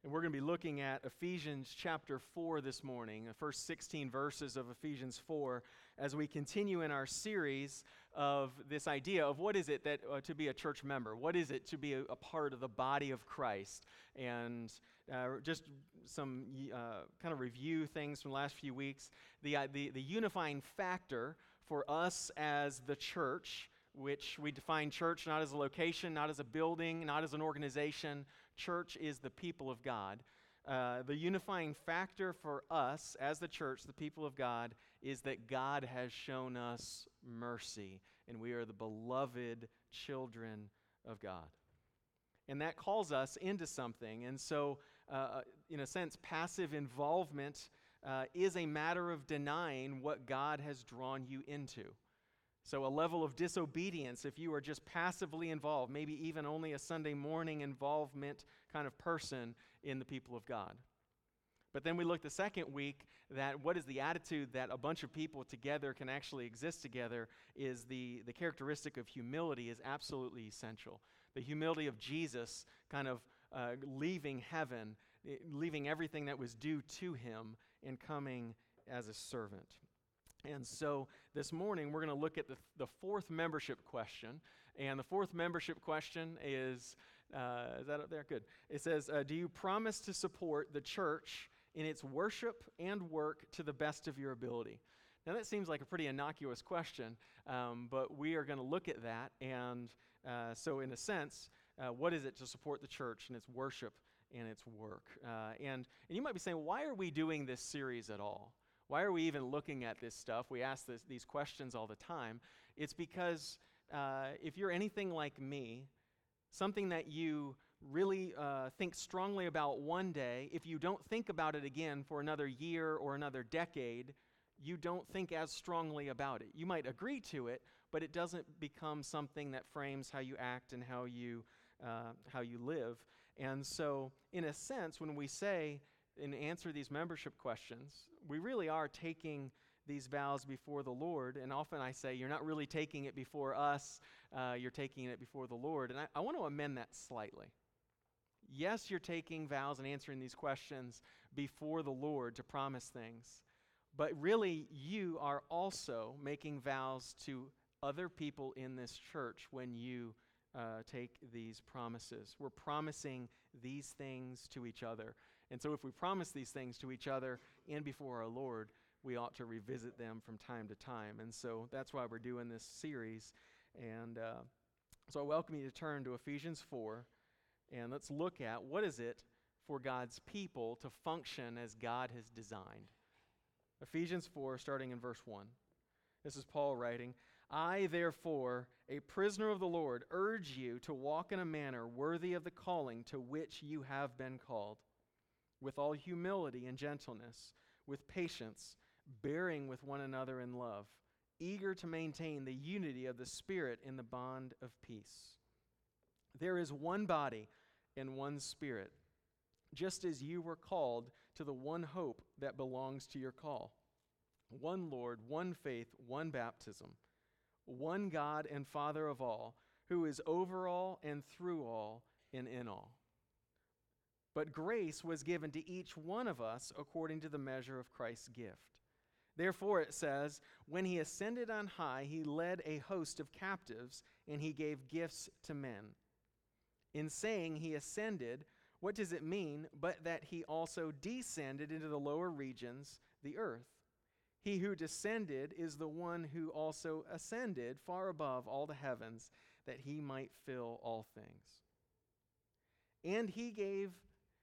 And we're going to be looking at Ephesians chapter 4 this morning, the first 16 verses of Ephesians 4, as we continue in our series of this idea of what is it that to be a church member? What is it to be a part of the body of Christ? And just some kind of review things from the last few weeks. The unifying factor for us as the church, which we define church not as a location, not as a building, not as an organization. Church is the people of God. The unifying factor for us as the church, the people of God, is that God has shown us mercy, and we are the beloved children of God. And that calls us into something. And so, in a sense, passive involvement is a matter of denying what God has drawn you into. So a level of disobedience, if you are just passively involved, maybe even only a Sunday morning involvement kind of person in the people of God. But then we looked the second week that what is the attitude that a bunch of people together can actually exist together is the characteristic of humility is absolutely essential. The humility of Jesus kind of leaving heaven, leaving everything that was due to him and coming as a servant. And so this morning, we're going to look at the fourth membership question. And the fourth membership question is that up there? Good. It says, do you promise to support the church in its worship and work to the best of your ability? Now, that seems like a pretty innocuous question, but we are going to look at that. And so in a sense, what is it to support the church in its worship and its work? And you might be saying, why are we doing this series at all? Why are we even looking at this stuff? We ask these questions all the time. It's because if you're anything like me, something that you really think strongly about one day, if you don't think about it again for another year or another decade, you don't think as strongly about it. You might agree to it, but it doesn't become something that frames how you act and how you live. And so, in a sense, when we say and answer these membership questions, we really are taking these vows before the Lord. And often I say, you're not really taking it before us, you're taking it before the Lord. And I want to amend that slightly. Yes, you're taking vows and answering these questions before the Lord to promise things. But really, you are also making vows to other people in this church when you take these promises. We're promising these things to each other. And so if we promise these things to each other and before our Lord, we ought to revisit them from time to time. And so that's why we're doing this series. And so I welcome you to turn to Ephesians 4, and let's look at what is it for God's people to function as God has designed. Ephesians 4, starting in verse 1. This is Paul writing, I, therefore, a prisoner of the Lord, urge you to walk in a manner worthy of the calling to which you have been called, with all humility and gentleness, with patience, bearing with one another in love, eager to maintain the unity of the Spirit in the bond of peace. There is one body and one Spirit, just as you were called to the one hope that belongs to your call. One Lord, one faith, one baptism, one God and Father of all, who is over all and through all and in all. But grace was given to each one of us according to the measure of Christ's gift. Therefore it says, when he ascended on high, he led a host of captives, and he gave gifts to men. In saying he ascended, what does it mean but that he also descended into the lower regions, the earth? He who descended is the one who also ascended far above all the heavens, that he might fill all things. And he gave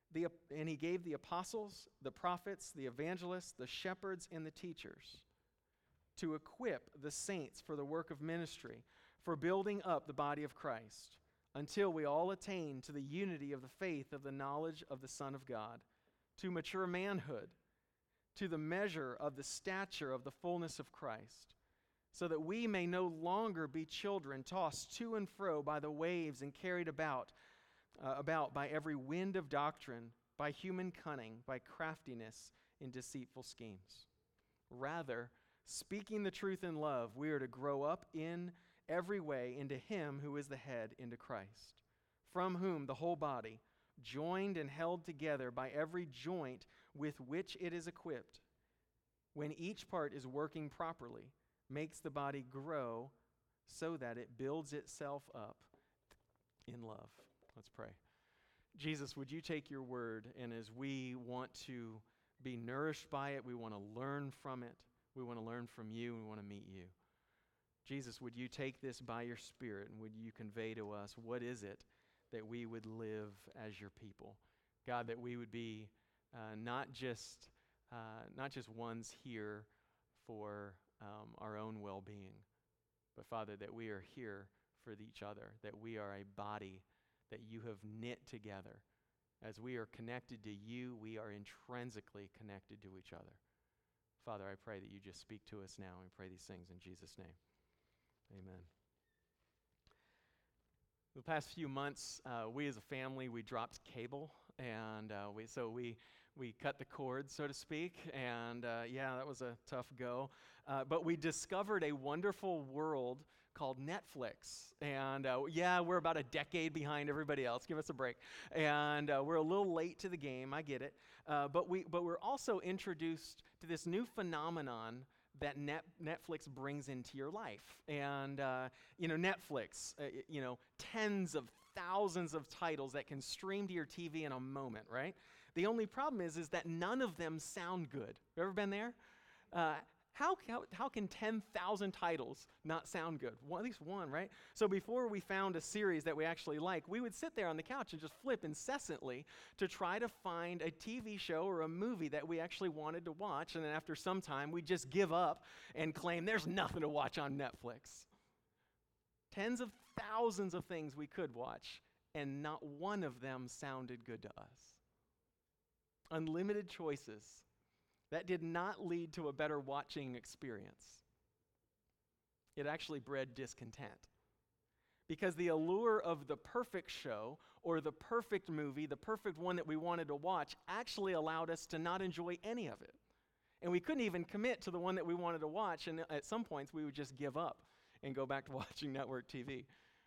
the apostles, the prophets, the evangelists, the shepherds, and the teachers to equip the saints for the work of ministry, for building up the body of Christ, until we all attain to the unity of the faith of the knowledge of the Son of God, to mature manhood, to the measure of the stature of the fullness of Christ, so that we may no longer be children tossed to and fro by the waves and carried about by every wind of doctrine, by human cunning, by craftiness in deceitful schemes. Rather, speaking the truth in love, we are to grow up in every way into Him who is the head, into Christ, from whom the whole body, joined and held together by every joint with which it is equipped, when each part is working properly, makes the body grow so that it builds itself up in love. Let's pray. Jesus, would you take your word, and as we want to be nourished by it, we want to learn from it, we want to learn from you, we want to meet you. Jesus, would you take this by your Spirit, and would you convey to us what is it that we would live as your people? God, that we would be not just ones here for our own well-being, but Father, that we are here for each other, that we are a body that you have knit together. As we are connected to you, we are intrinsically connected to each other. Father, I pray that you just speak to us now. We pray these things in Jesus' name. Amen. The past few months, we as a family, we dropped cable, and we cut the cord, so to speak, and that was a tough go. But we discovered a wonderful world called Netflix, and we're about a decade behind everybody else. Give us a break, and we're a little late to the game. I get it, but we're also introduced to this new phenomenon that Netflix brings into your life. And, Netflix, tens of thousands of titles that can stream to your TV in a moment, right? The only problem is that none of them sound good. You ever been there? How can 10,000 titles not sound good? Well, at least one, right? So before we found a series that we actually like, we would sit there on the couch and just flip incessantly to try to find a TV show or a movie that we actually wanted to watch, and then after some time, we'd just give up and claim there's nothing to watch on Netflix. Tens of thousands of things we could watch, and not one of them sounded good to us. Unlimited choices. That did not lead to a better watching experience. It actually bred discontent. Because the allure of the perfect show or the perfect movie, the perfect one that we wanted to watch, actually allowed us to not enjoy any of it. And we couldn't even commit to the one that we wanted to watch, and at some points we would just give up and go back to watching network TV.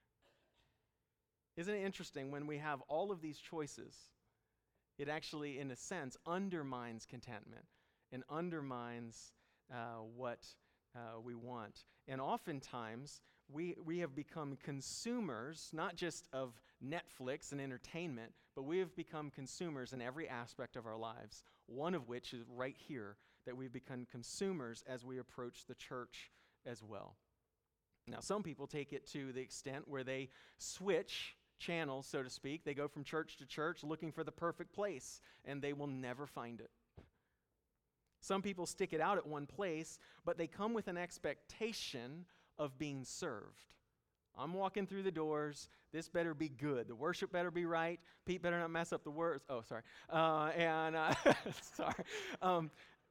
Isn't it interesting, when we have all of these choices, it actually, in a sense, undermines contentment and undermines what we want. And oftentimes, we have become consumers, not just of Netflix and entertainment, but we have become consumers in every aspect of our lives, one of which is right here, that we've become consumers as we approach the church as well. Now, some people take it to the extent where they switch channels, so to speak. They go from church to church looking for the perfect place, and they will never find it. Some people stick it out at one place, but they come with an expectation of being served. I'm walking through the doors. This better be good. The worship better be right. Pete better not mess up the words. Oh, sorry. Sorry.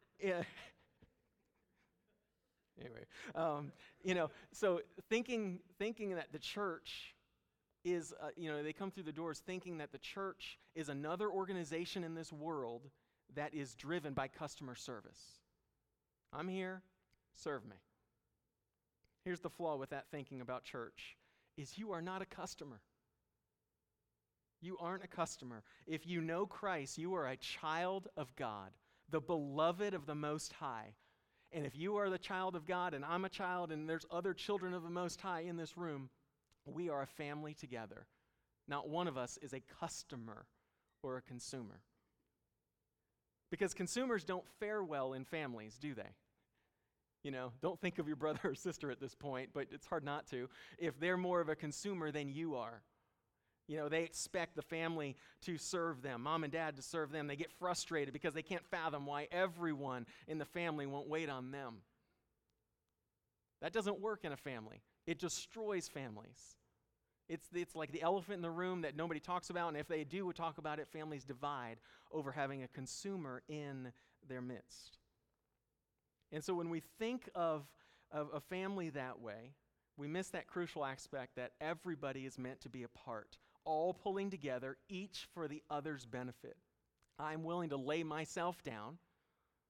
Anyway, so thinking that the church is, they come through the doors thinking that the church is another organization in this world that is driven by customer service. I'm here, serve me. Here's the flaw with that thinking about church, is you are not a customer. You aren't a customer. If you know Christ, you are a child of God, the beloved of the Most High. And if you are the child of God, and I'm a child, and there's other children of the Most High in this room, we are a family together. Not one of us is a customer or a consumer. Because consumers don't fare well in families, do they? Don't think of your brother or sister at this point, but it's hard not to, if they're more of a consumer than you are. They expect the family to serve them, mom and dad to serve them. They get frustrated because they can't fathom why everyone in the family won't wait on them. That doesn't work in a family. It destroys families. It's like the elephant in the room that nobody talks about, and if they do talk about it, families divide over having a consumer in their midst. And so when we think of a family that way, we miss that crucial aspect that everybody is meant to be a part, all pulling together, each for the other's benefit. I'm willing to lay myself down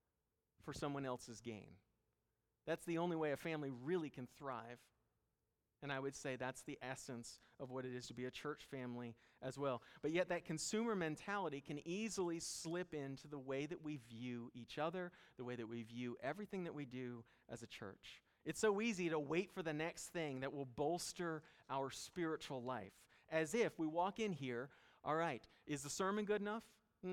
for someone else's gain. That's the only way a family really can thrive. And I would say that's the essence of what it is to be a church family as well. But yet that consumer mentality can easily slip into the way that we view each other, the way that we view everything that we do as a church. It's so easy to wait for the next thing that will bolster our spiritual life. As if we walk in here, all right, is the sermon good enough?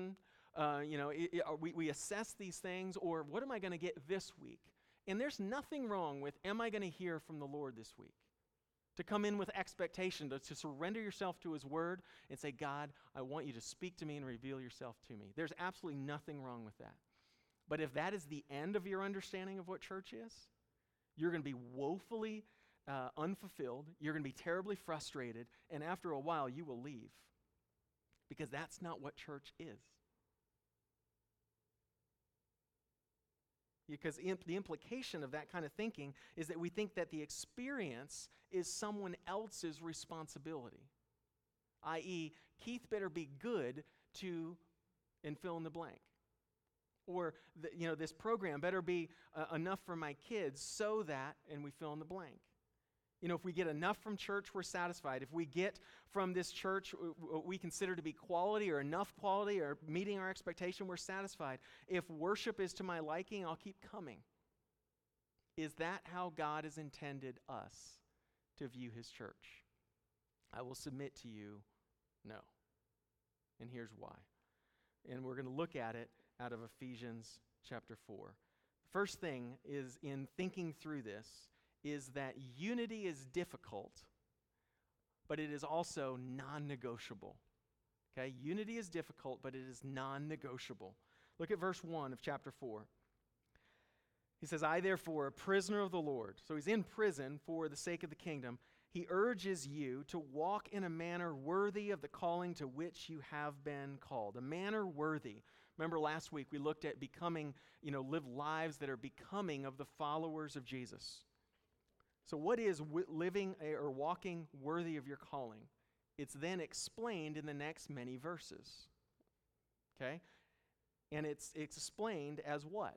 We assess these things, or what am I going to get this week? And there's nothing wrong with, am I going to hear from the Lord this week? To come in with expectation, to surrender yourself to His Word and say, God, I want you to speak to me and reveal yourself to me. There's absolutely nothing wrong with that. But if that is the end of your understanding of what church is, you're going to be woefully unfulfilled, you're going to be terribly frustrated, and after a while you will leave. Because that's not what church is. Because the implication of that kind of thinking is that we think that the experience is someone else's responsibility. I.e., Keith better be good to, and fill in the blank. Or, this program better be enough for my kids so that, and we fill in the blank. If we get enough from church, we're satisfied. If we get from this church what we consider to be quality or enough quality or meeting our expectation, we're satisfied. If worship is to my liking, I'll keep coming. Is that how God has intended us to view His church? I will submit to you, no. And here's why. And we're going to look at it out of Ephesians chapter 4. The first thing is, in thinking through this, is that unity is difficult, but it is also non-negotiable. Okay? Unity is difficult, but it is non-negotiable. Look at verse 1 of chapter 4. He says, I therefore, a prisoner of the Lord. So he's in prison for the sake of the kingdom. He urges you to walk in a manner worthy of the calling to which you have been called. A manner worthy. Remember last week we looked at becoming, live lives that are becoming of the followers of Jesus. So what is living or walking worthy of your calling? It's then explained in the next many verses. Okay? And it's explained as what?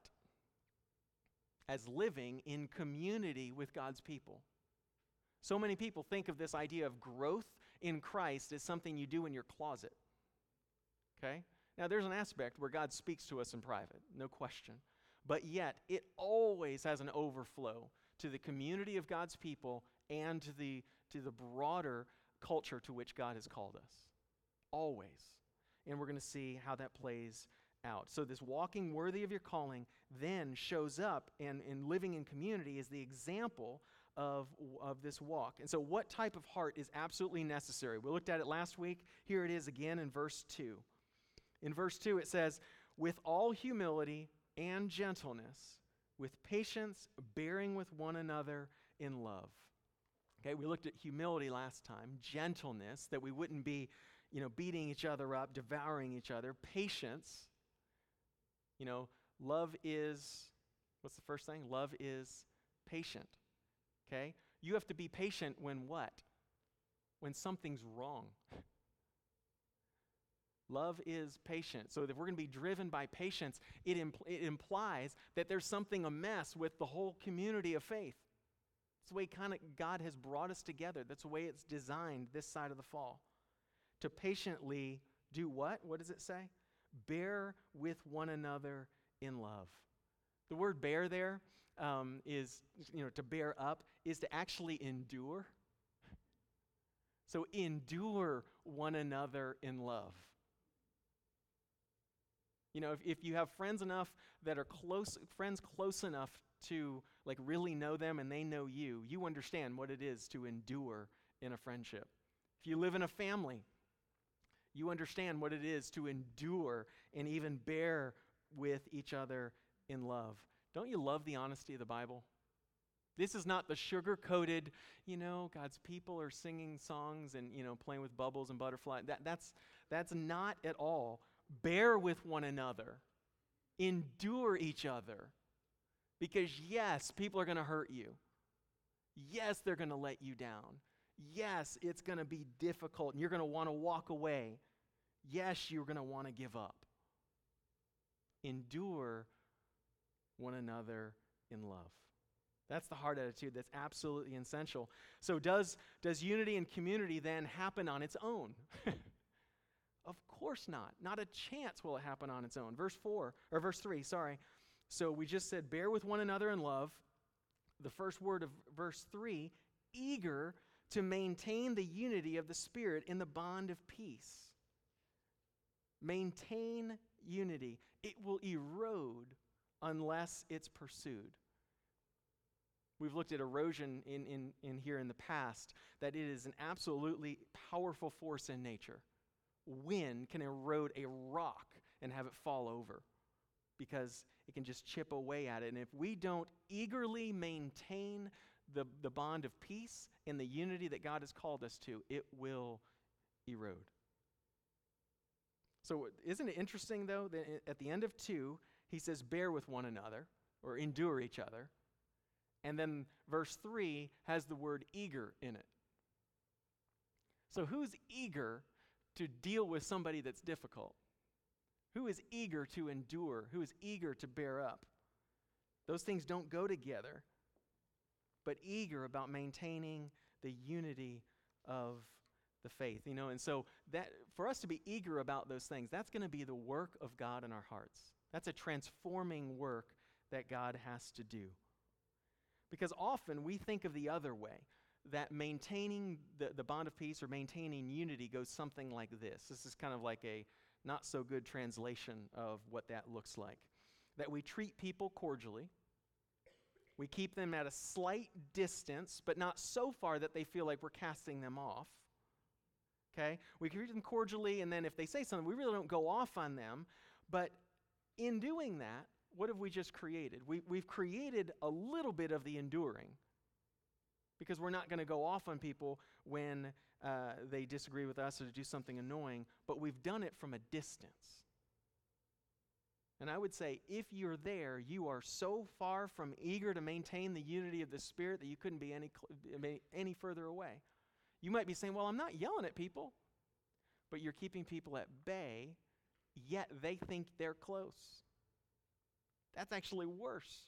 As living in community with God's people. So many people think of this idea of growth in Christ as something you do in your closet. Okay? Now there's an aspect where God speaks to us in private, no question. But yet, it always has an overflow to the community of God's people and to the broader culture to which God has called us. Always. And we're going to see how that plays out. So this walking worthy of your calling then shows up, and living in community is the example of this walk. And so what type of heart is absolutely necessary? We looked at it last week. Here it is again in verse 2. In verse 2 it says, with all humility and gentleness, with patience, bearing with one another in love. Okay, we looked at humility last time, gentleness, that we wouldn't be, beating each other up, devouring each other. Patience, love is, what's the first thing? Love is patient. Okay? You have to be patient when what? When something's wrong. Love is patient. So if we're going to be driven by patience, it implies that there's something amiss with the whole community of faith. That's the way God has brought us together. That's the way it's designed this side of the fall. To patiently do what? What does it say? Bear with one another in love. The word bear there is, to bear up, is to actually endure. So endure one another in love. If you have friends enough that are friends close enough to really know them and they know you, you understand what it is to endure in a friendship. If you live in a family, you understand what it is to endure and even bear with each other in love. Don't you love the honesty of the Bible? This is not the sugar-coated, God's people are singing songs and, playing with bubbles and butterflies. That's not at all. Bear with one another. Endure each other. Because yes, people are going to hurt you. Yes, they're going to let you down. Yes, it's going to be difficult and you're going to want to walk away. Yes, you're going to want to give up. Endure one another in love. That's the heart attitude that's absolutely essential. So does unity and community then happen on its own? Of course not. Not a chance will it happen on its own. Verse 3, sorry. So we just said, bear with one another in love. The first word of verse 3, eager to maintain the unity of the Spirit in the bond of peace. Maintain unity. It will erode unless it's pursued. We've looked at erosion in here in the past, that it is an absolutely powerful force in nature. Wind can erode a rock and have it fall over because it can just chip away at it. And if we don't eagerly maintain the bond of peace and the unity that God has called us to, it will erode. So isn't it interesting, though, that at the end of 2, he says, bear with one another, or endure each other. And then verse 3 has the word eager in it. So who's eager to deal with somebody that's difficult? Who is eager to endure? Who is eager to bear up? Those things don't go together, but eager about maintaining the unity of the faith. And so that for us to be eager about those things, that's going to be the work of God in our hearts. That's a transforming work that God has to do. Because often we think of the other way, that maintaining the bond of peace or maintaining unity goes something like this. This is kind of like a not so good translation of what that looks like. That we treat people cordially. We keep them at a slight distance, but not so far that they feel like we're casting them off. Okay? We treat them cordially, and then if they say something, we really don't go off on them. But in doing that, what have we just created? We've created a little bit of the enduring, because we're not going to go off on people when they disagree with us or do something annoying, but we've done it from a distance. And I would say, if you're there, you are so far from eager to maintain the unity of the Spirit that you couldn't be any further away. You might be saying, well, I'm not yelling at people, but you're keeping people at bay, yet they think they're close. That's actually worse.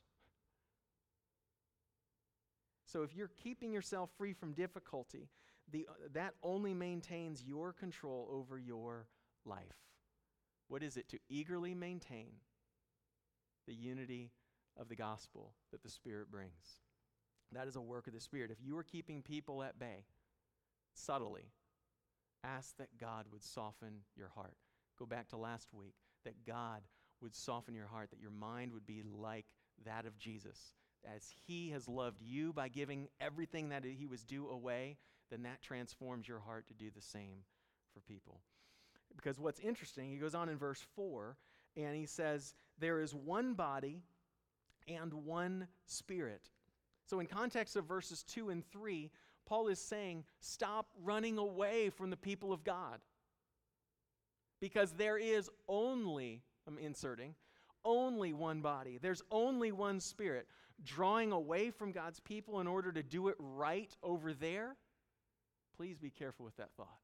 So if you're keeping yourself free from difficulty, that only maintains your control over your life. What is it? To eagerly maintain the unity of the gospel that the Spirit brings. That is a work of the Spirit. If you are keeping people at bay, subtly, ask that God would soften your heart. Go back to last week, that God would soften your heart, that your mind would be like that of Jesus. As he has loved you by giving everything that he was due away, then that transforms your heart to do the same for people. Because what's interesting, he goes on in verse 4, and he says, there is one body and one Spirit. So in context of verses 2 and 3, Paul is saying, stop running away from the people of God. Because there is only, I'm inserting, only one body. There's only one Spirit. Drawing away from God's people in order to do it right over there, please be careful with that thought.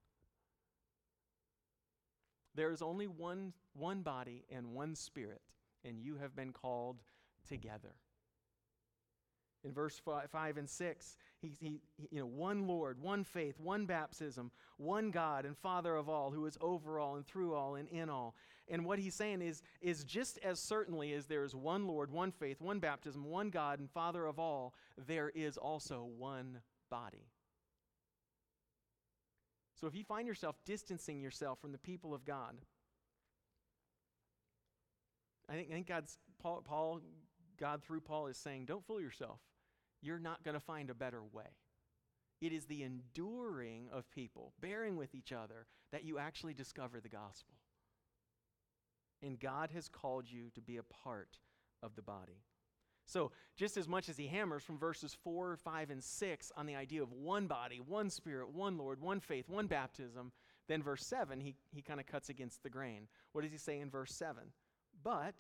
There is only one body and one Spirit, and you have been called together. In verse 5 and 6, he one Lord, one faith, one baptism, one God and Father of all, who is over all and through all and in all. And what he's saying is just as certainly as there is one Lord, one faith, one baptism, one God and Father of all, there is also one body. So if you find yourself distancing yourself from the people of God, I think God through Paul is saying, don't fool yourself. You're not going to find a better way. It is the enduring of people, bearing with each other, that you actually discover the gospel. And God has called you to be a part of the body. So just as much as he hammers from verses 4, 5, and 6 on the idea of one body, one Spirit, one Lord, one faith, one baptism, then verse 7, he kind of cuts against the grain. What does he say in verse 7? But,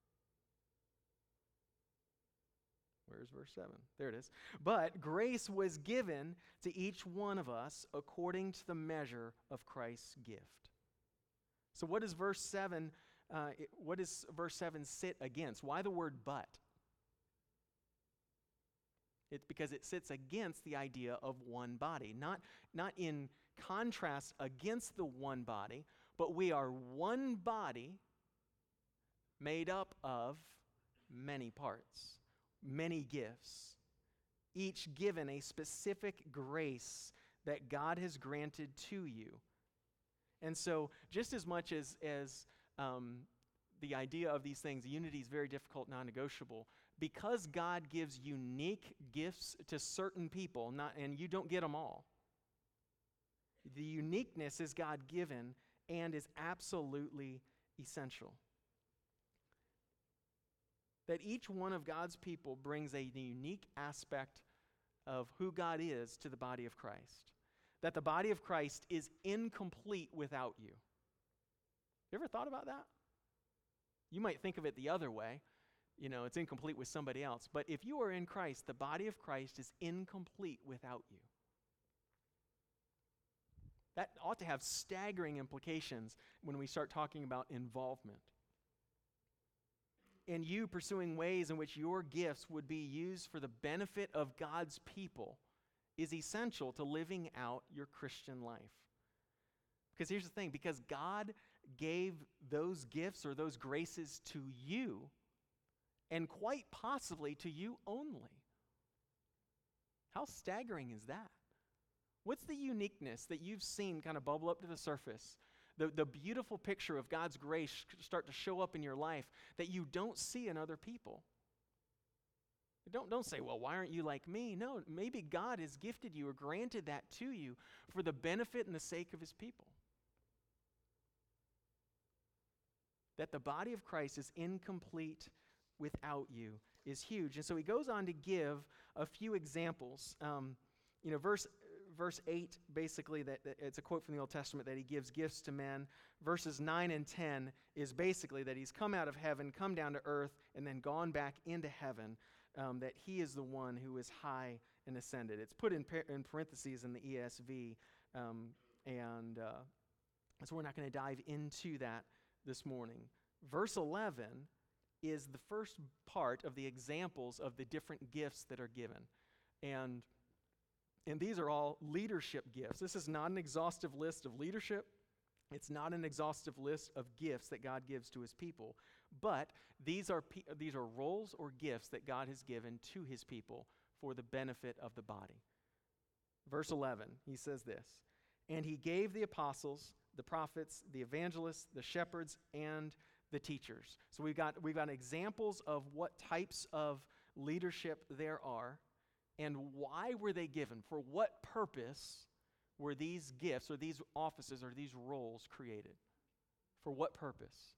where's verse 7? There it is. But grace was given to each one of us according to the measure of Christ's gift. So what does verse 7 sit against? Why the word but? It's because it sits against the idea of one body, not in contrast against the one body, but we are one body made up of many parts, many gifts, each given a specific grace that God has granted to you. And so just as much as the idea of these things, unity is very difficult, non-negotiable, because God gives unique gifts to certain people, and you don't get them all. The uniqueness is God-given and is absolutely essential. That each one of God's people brings a unique aspect of who God is to the body of Christ. That the body of Christ is incomplete without you. You ever thought about that? You might think of it the other way. It's incomplete with somebody else. But if you are in Christ, the body of Christ is incomplete without you. That ought to have staggering implications when we start talking about involvement. And you pursuing ways in which your gifts would be used for the benefit of God's people is essential to living out your Christian life. Because here's the thing, because God gave those gifts or those graces to you, and quite possibly to you only. How staggering is that? What's the uniqueness that you've seen kind of bubble up to the surface? The beautiful picture of God's grace start to show up in your life that you don't see in other people. Don't say, well, why aren't you like me? No, maybe God has gifted you or granted that to you for the benefit and the sake of his people. That the body of Christ is incomplete without you is huge. And so he goes on to give a few examples. Verse 8, basically, that it's a quote from the Old Testament that he gives gifts to men. Verses 9 and 10 is basically that he's come out of heaven, come down to earth, and then gone back into heaven, that he is the one who is high and ascended. It's put in parentheses in the ESV, so we're not going to dive into that this morning. Verse 11 is the first part of the examples of the different gifts that are given. And these are all leadership gifts. This is not an exhaustive list of leadership. It's not an exhaustive list of gifts that God gives to his people. But these are roles or gifts that God has given to his people for the benefit of the body. Verse 11, he says this, "And he gave the apostles, the prophets, the evangelists, the shepherds, and the teachers." So we've got examples of what types of leadership there are. And why were they given? For what purpose were these gifts or these offices or these roles created? For what purpose?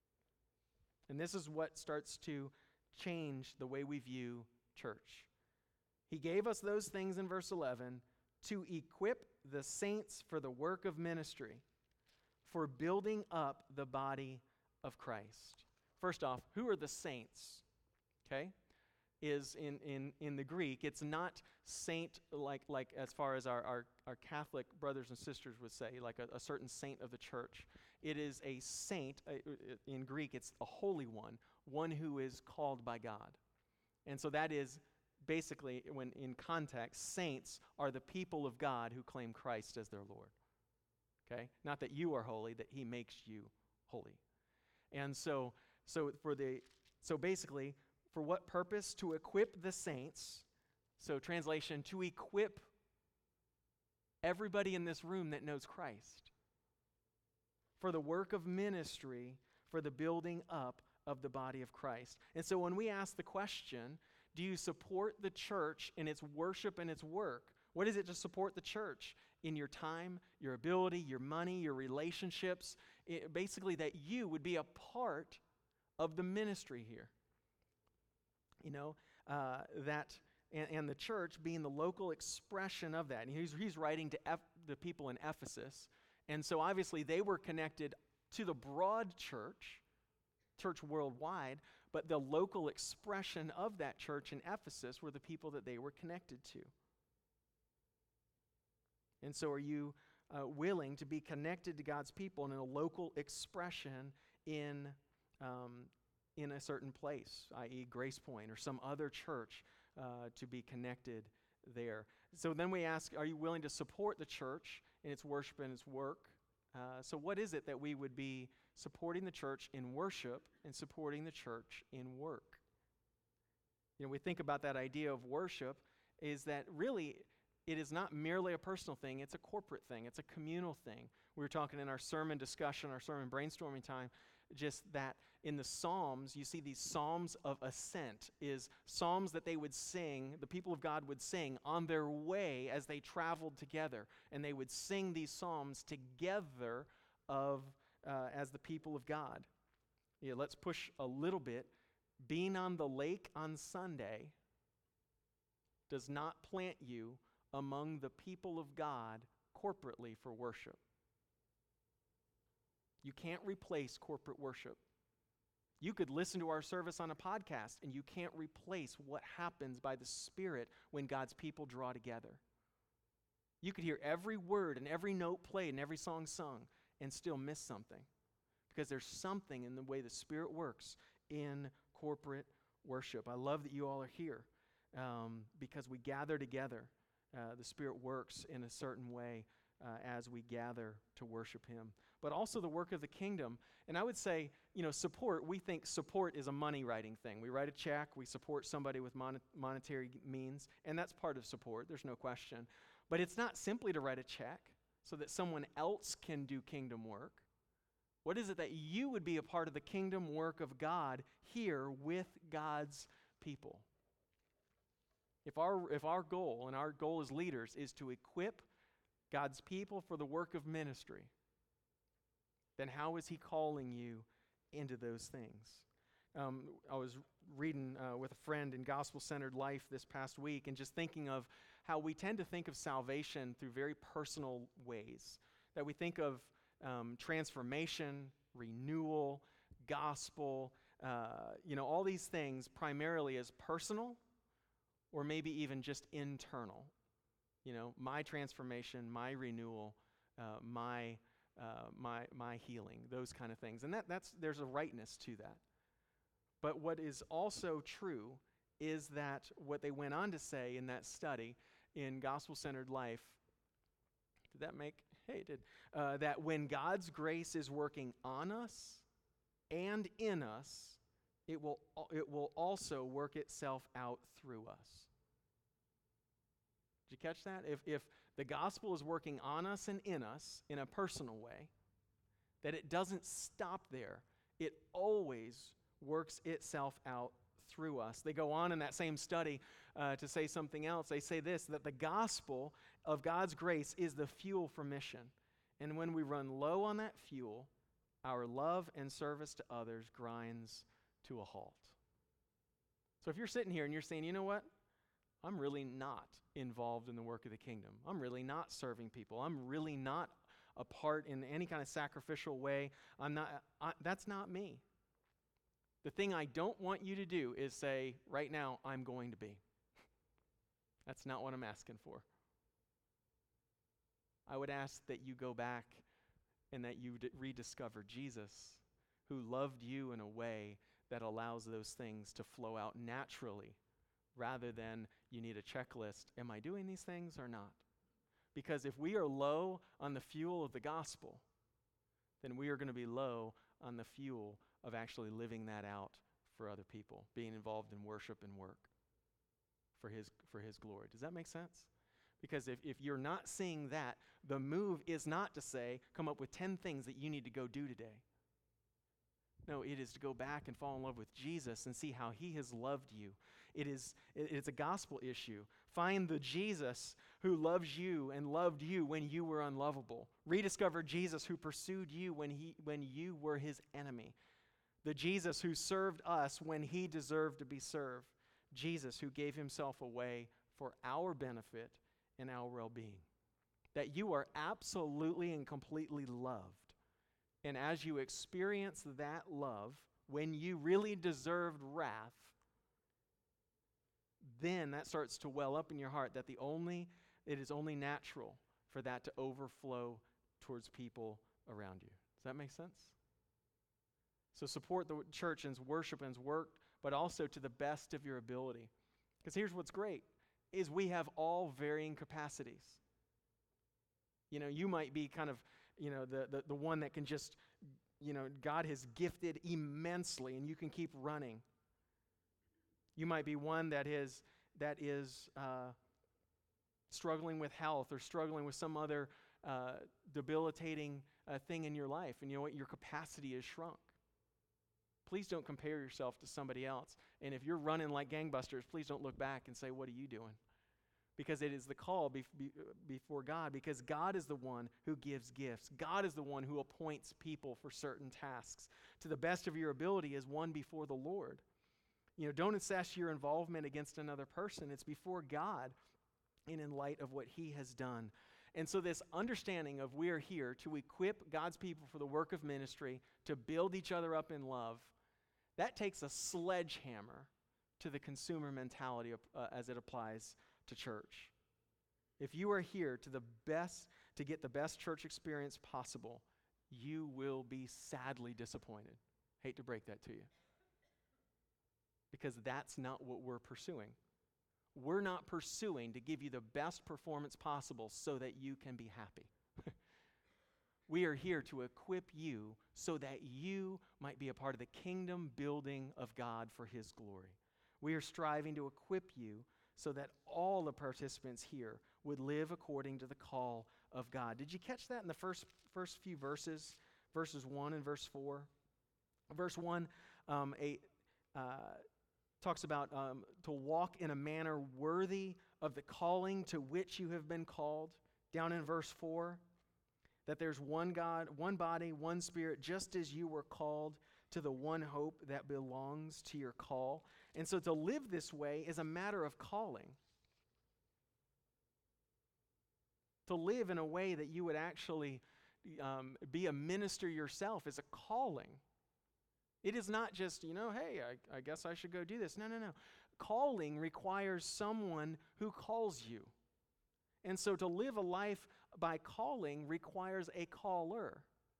And this is what starts to change the way we view church. He gave us those things in verse 11 to equip the saints for the work of ministry, for building up the body of Christ. First off, who are the saints? Okay? Is in the Greek, it's not saint like as far as our Catholic brothers and sisters would say, like a certain saint of the church. It is a saint, in Greek it's a holy one who is called by God. And so that is basically, when in context, saints are the people of God who claim Christ as their Lord. Okay? Not that you are holy, that he makes you holy. And so basically, for what purpose? To equip the saints. So translation, to equip everybody in this room that knows Christ. For the work of ministry, for the building up of the body of Christ. And so when we ask the question, do you support the church in its worship and its work? What is it to support the church? In your time, your ability, your money, your relationships. Basically that you would be a part of the ministry here. And the church being the local expression of that. And he's writing to the people in Ephesus. And so obviously they were connected to the broad church worldwide, but the local expression of that church in Ephesus were the people that they were connected to. And so are you willing to be connected to God's people in a local expression in a certain place, i.e. Grace Point or some other church to be connected there. So then we ask, are you willing to support the church in its worship and its work? So what is it that we would be supporting the church in worship and supporting the church in work? We think about that idea of worship is that really it is not merely a personal thing, it's a corporate thing, it's a communal thing. We were talking in our sermon discussion, our sermon brainstorming time, just that in the Psalms, you see these Psalms of ascent, is Psalms that they would sing, the people of God would sing on their way as they traveled together. And they would sing these Psalms together as the people of God. Let's push a little bit. Being on the lake on Sunday does not plant you among the people of God corporately for worship. You can't replace corporate worship. You could listen to our service on a podcast, and you can't replace what happens by the Spirit when God's people draw together. You could hear every word and every note played and every song sung and still miss something, because there's something in the way the Spirit works in corporate worship. I love that you all are here because we gather together. The Spirit works in a certain way as we gather to worship Him. But also the work of the kingdom. And I would say, support, we think support is a money-writing thing. We write a check, we support somebody with monetary means, and that's part of support, there's no question. But it's not simply to write a check so that someone else can do kingdom work. What is it that you would be a part of the kingdom work of God here with God's people? If our goal, and our goal as leaders, is to equip God's people for the work of ministry, then how is He calling you into those things? I was reading with a friend in Gospel-Centered Life this past week and just thinking of how we tend to think of salvation through very personal ways. That we think of transformation, renewal, gospel, all these things primarily as personal or maybe even just internal. My transformation, my renewal, my healing, those kind of things. And there's a rightness to that. But what is also true is that what they went on to say in that study in Gospel-Centered Life, did that make, hey, it did, that when God's grace is working on us and in us, it will also work itself out through us. Did you catch that? If the gospel is working on us and in us in a personal way, that it doesn't stop there. It always works itself out through us. They go on in that same study to say something else. They say this, that the gospel of God's grace is the fuel for mission. And when we run low on that fuel, our love and service to others grinds to a halt. So if you're sitting here and you're saying, you know what? I'm really not involved in the work of the kingdom. I'm really not serving people. I'm really not a part in any kind of sacrificial way. That's not me. The thing I don't want you to do is say, right now, I'm going to be. That's not what I'm asking for. I would ask that you go back and that you rediscover Jesus, who loved you in a way that allows those things to flow out naturally, rather than you need a checklist. Am I doing these things or not? Because if we are low on the fuel of the gospel, then we are going to be low on the fuel of actually living that out for other people, being involved in worship and work for his glory. Does that make sense? Because if you're not seeing that, the move is not to say, come up with 10 things that you need to go do today. No, it is to go back and fall in love with Jesus and see how He has loved you. It's a gospel issue. Find the Jesus who loves you and loved you when you were unlovable. Rediscover Jesus who pursued you when you were His enemy. The Jesus who served us when He deserved to be served. Jesus who gave Himself away for our benefit and our well-being. That you are absolutely and completely loved. And as you experience that love, when you really deserved wrath, then that starts to well up in your heart that it is only natural for that to overflow towards people around you. Does that make sense? So support the church and its worship and its work, but also to the best of your ability. Because here's what's great, is we have all varying capacities. You might be kind of, the one that can just, God has gifted immensely and you can keep running. You might be one that is struggling with health or struggling with some other debilitating thing in your life. And you know what? Your capacity is shrunk. Please don't compare yourself to somebody else. And if you're running like gangbusters, please don't look back and say, what are you doing? Because it is the call before God, because God is the one who gives gifts. God is the one who appoints people for certain tasks. To the best of your ability is one before the Lord. Don't assess your involvement against another person. It's before God and in light of what he has done. And so this understanding of we are here to equip God's people for the work of ministry, to build each other up in love, that takes a sledgehammer to the consumer mentality as it applies to church. If you are here to get the best church experience possible, you will be sadly disappointed. Hate to break that to you. Because that's not what we're pursuing. We're not pursuing to give you the best performance possible so that you can be happy. We are here to equip you so that you might be a part of the kingdom building of God for his glory. We are striving to equip you so that all the participants here would live according to the call of God. Did you catch that in the first few verses? Verses 1 and verse 4. Verse 1 talks about to walk in a manner worthy of the calling to which you have been called. Down in verse 4, that there's one God, one body, one Spirit, just as you were called to the one hope that belongs to your call. And so to live this way is a matter of calling. To live in a way that you would actually be a minister yourself is a calling. It is not just, hey, I guess I should go do this. No. Calling requires someone who calls you. And so to live a life by calling requires a caller.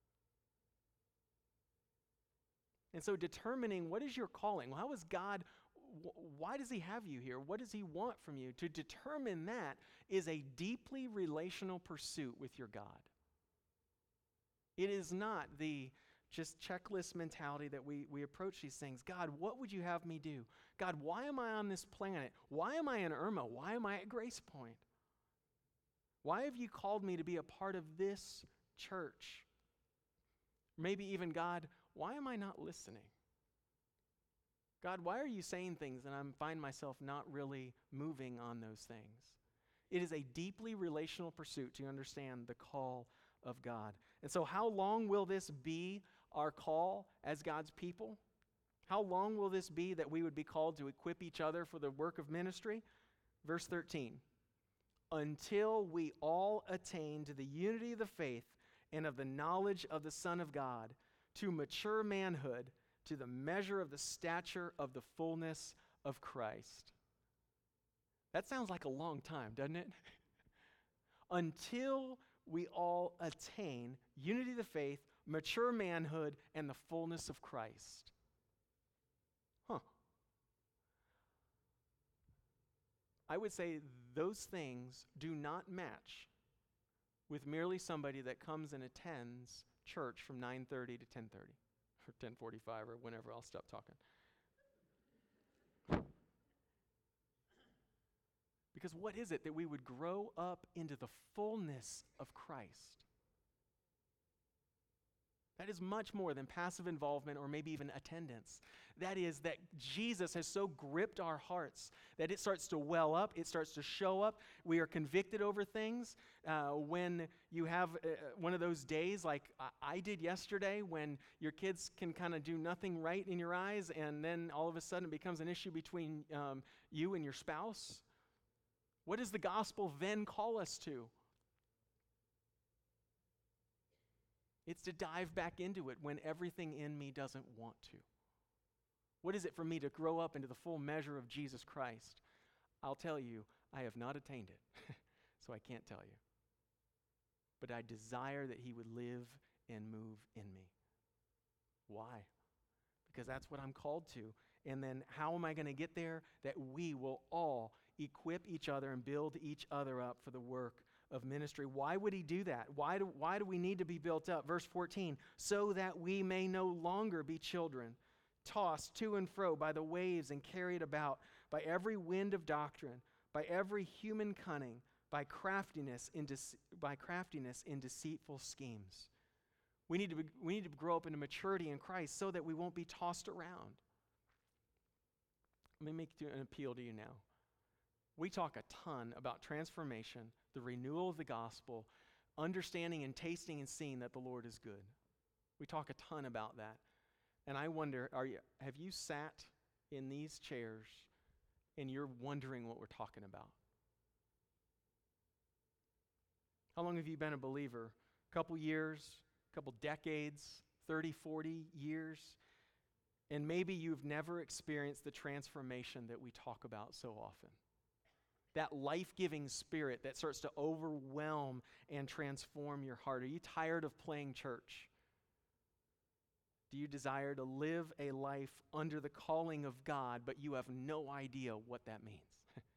And so determining what is your calling? Well, how is God, why does he have you here? What does he want from you? To determine that is a deeply relational pursuit with your God. It is not the just checklist mentality that we approach these things. God, what would you have me do? God, why am I on this planet? Why am I in Irma? Why am I at Grace Point? Why have you called me to be a part of this church? Maybe even, God, why am I not listening? God, why are you saying things and I find myself not really moving on those things? It is a deeply relational pursuit to understand the call of God. And so how long will this be our call as God's people? How long will this be that we would be called to equip each other for the work of ministry? Verse 13. Until we all attain to the unity of the faith and of the knowledge of the Son of God, to mature manhood, to the measure of the stature of the fullness of Christ. That sounds like a long time, doesn't it? Until we all attain unity of the faith, mature manhood, and the fullness of Christ. I would say those things do not match with merely somebody that comes and attends church from 9:30 to 10:30 or 10:45 or whenever I'll stop talking. Because what is it that we would grow up into the fullness of Christ? That is much more than passive involvement or maybe even attendance. That is that Jesus has so gripped our hearts that it starts to well up, it starts to show up. We are convicted over things. When you have one of those days like I did yesterday when your kids can kind of do nothing right in your eyes and then all of a sudden it becomes an issue between you and your spouse. What does the gospel then call us to? It's to dive back into it when everything in me doesn't want to. What is it for me to grow up into the full measure of Jesus Christ? I'll tell you, I have not attained it, so I can't tell you. But I desire that he would live and move in me. Why? Because that's what I'm called to. And then how am I going to get there? That we will all equip each other and build each other up for the work of ministry. Why would he do that? Why do we need to be built up? Verse 14, so that we may no longer be children, tossed to and fro by the waves and carried about by every wind of doctrine, by every human cunning, by craftiness in deceitful schemes. We need to grow up into maturity in Christ so that we won't be tossed around. Let me make an appeal to you now. We talk a ton about transformation, the renewal of the gospel, understanding and tasting and seeing that the Lord is good. We talk a ton about that. And I wonder, have you sat in these chairs and you're wondering what we're talking about? How long have you been a believer? A couple years, a couple decades, 30, 40 years? And maybe you've never experienced the transformation that we talk about so often. That life-giving spirit that starts to overwhelm and transform your heart. Are you tired of playing church? Do you desire to live a life under the calling of God, but you have no idea what that means?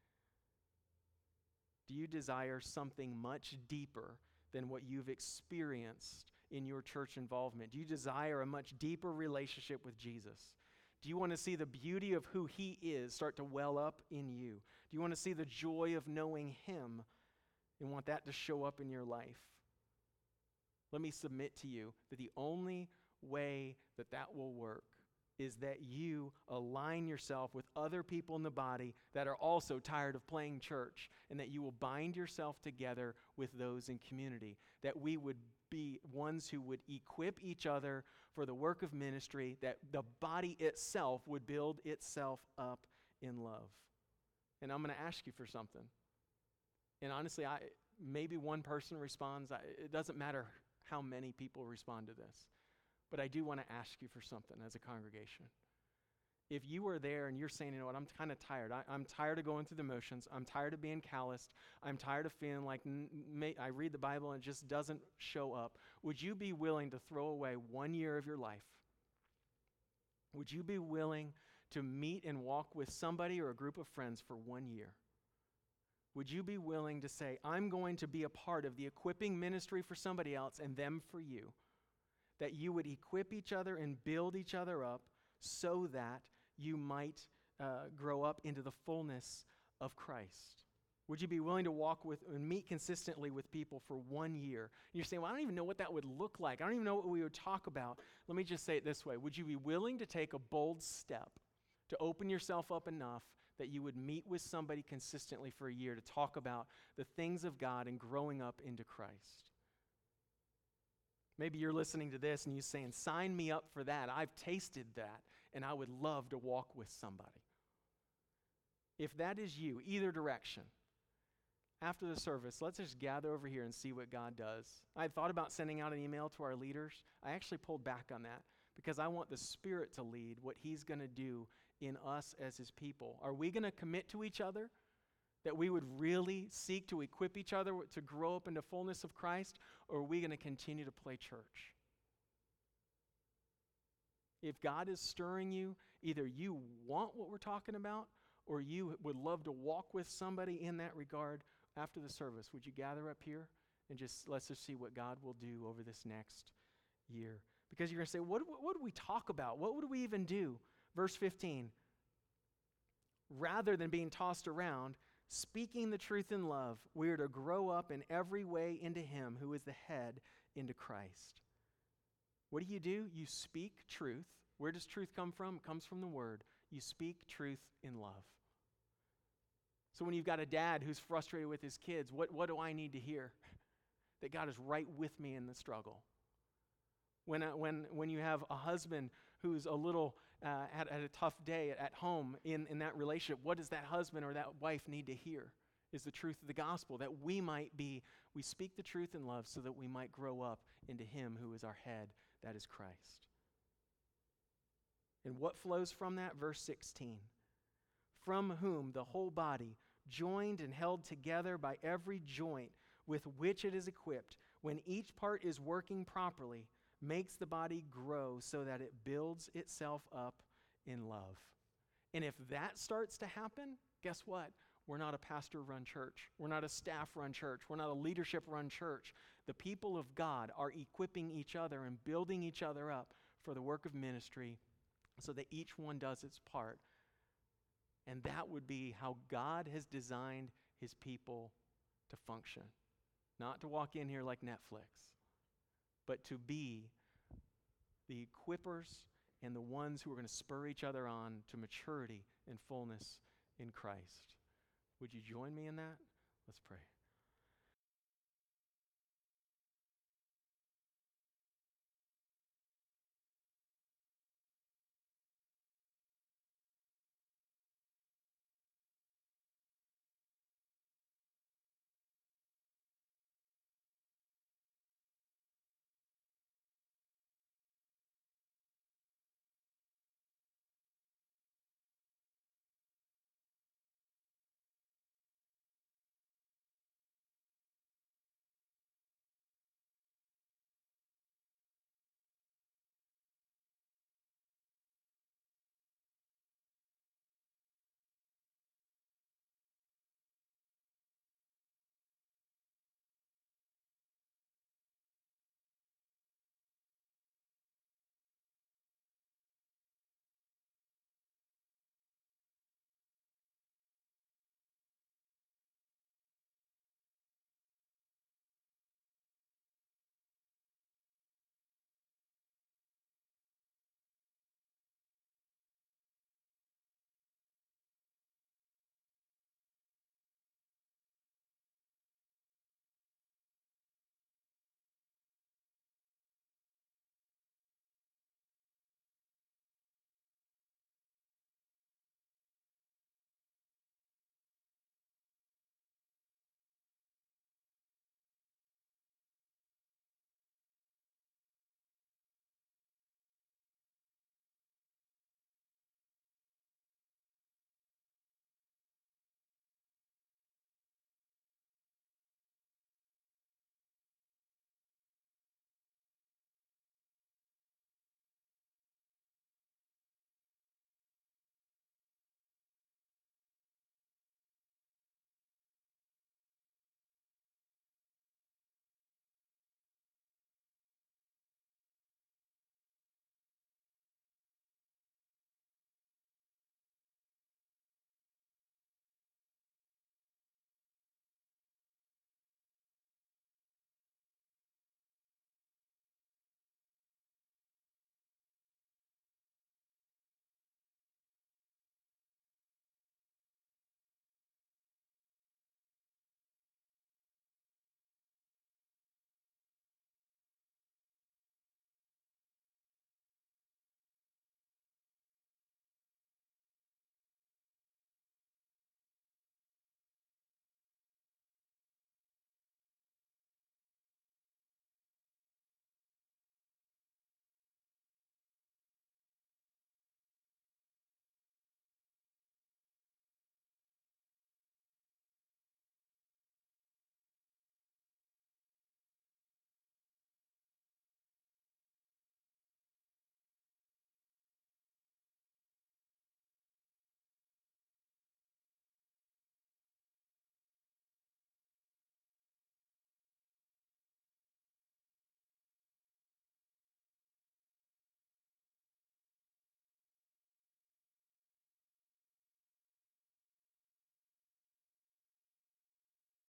Do you desire something much deeper than what you've experienced in your church involvement? Do you desire a much deeper relationship with Jesus? Do you want to see the beauty of who he is start to well up in you? Do you want to see the joy of knowing him and want that to show up in your life? Let me submit to you that the only way that will work is that you align yourself with other people in the body that are also tired of playing church, and that you will bind yourself together with those in community, that we would be ones who would equip each other for the work of ministry, that the body itself would build itself up in love. And I'm going to ask you for something. And honestly, maybe one person responds. It doesn't matter how many people respond to this. But I do want to ask you for something as a congregation. If you are there and you're saying, you know what, I'm kind of tired. I'm tired of going through the motions. I'm tired of being calloused. I'm tired of feeling like I read the Bible and it just doesn't show up. Would you be willing to throw away 1 year of your life? Would you be willing to meet and walk with somebody or a group of friends for 1 year? Would you be willing to say, I'm going to be a part of the equipping ministry for somebody else and them for you? That you would equip each other and build each other up so that you might grow up into the fullness of Christ. Would you be willing to walk with and meet consistently with people for 1 year? And you're saying, well, I don't even know what that would look like. I don't even know what we would talk about. Let me just say it this way. Would you be willing to take a bold step to open yourself up enough that you would meet with somebody consistently for a year to talk about the things of God and growing up into Christ? Maybe you're listening to this and you're saying, sign me up for that. I've tasted that, and I would love to walk with somebody. If that is you, either direction, after the service, let's just gather over here and see what God does. I had thought about sending out an email to our leaders. I actually pulled back on that because I want the Spirit to lead what he's going to do in us as his people. Are we going to commit to each other? That we would really seek to equip each other to grow up into fullness of Christ, or are we going to continue to play church? If God is stirring you, either you want what we're talking about, or you would love to walk with somebody in that regard after the service. Would you gather up here and let's just see what God will do over this next year? Because you're going to say, what do we talk about? What would we even do? Verse 15, rather than being tossed around, speaking the truth in love, we are to grow up in every way into him who is the head, into Christ. What do? You speak truth. Where does truth come from? It comes from the word. You speak truth in love. So when you've got a dad who's frustrated with his kids, what do I need to hear? That God is right with me in the struggle. When you have a husband who's a little had a tough day at home in that relationship, what does that husband or that wife need to hear? Is the truth of the gospel, that we speak the truth in love so that we might grow up into him who is our head, that is Christ. And what flows from that? Verse 16. From whom the whole body, joined and held together by every joint with which it is equipped, when each part is working properly, makes the body grow so that it builds itself up in love. And if that starts to happen, guess what? We're not a pastor-run church. We're not a staff-run church. We're not a leadership-run church. The people of God are equipping each other and building each other up for the work of ministry so that each one does its part. And that would be how God has designed his people to function. Not to walk in here like Netflix, but to be the equippers and the ones who are going to spur each other on to maturity and fullness in Christ. Would you join me in that? Let's pray.